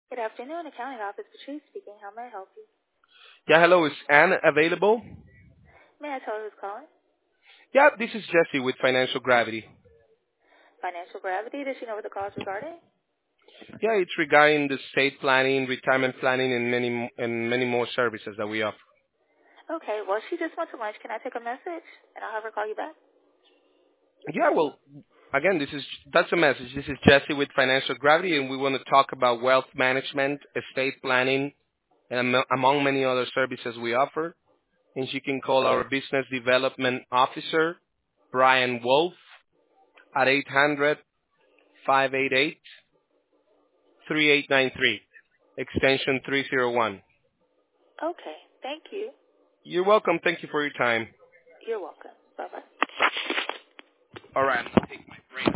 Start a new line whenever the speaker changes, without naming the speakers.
Good afternoon, accounting office. Patrice speaking. How may I help you?
Yeah, hello. Is Anne available?
May I tell who's calling?
Yeah, this is Jesse with Financial Gravity.
Financial Gravity. Does she know what the call is regarding?
Yeah, it's regarding the estate planning, retirement planning, and many more services that we offer.
Okay, well, she just went to lunch. Can I take a message and I'll have her call you back?
Yeah, well, again, that's a message. This is Jesse with Financial Gravity, and we want to talk about wealth management, estate planning, and among many other services we offer. And she can call our business development officer, Brian Wolf, at 800-588-3893, extension 301.
Okay, thank you.
You're welcome. Thank you for your time.
You're welcome. Bye-bye.
All right. Take my break.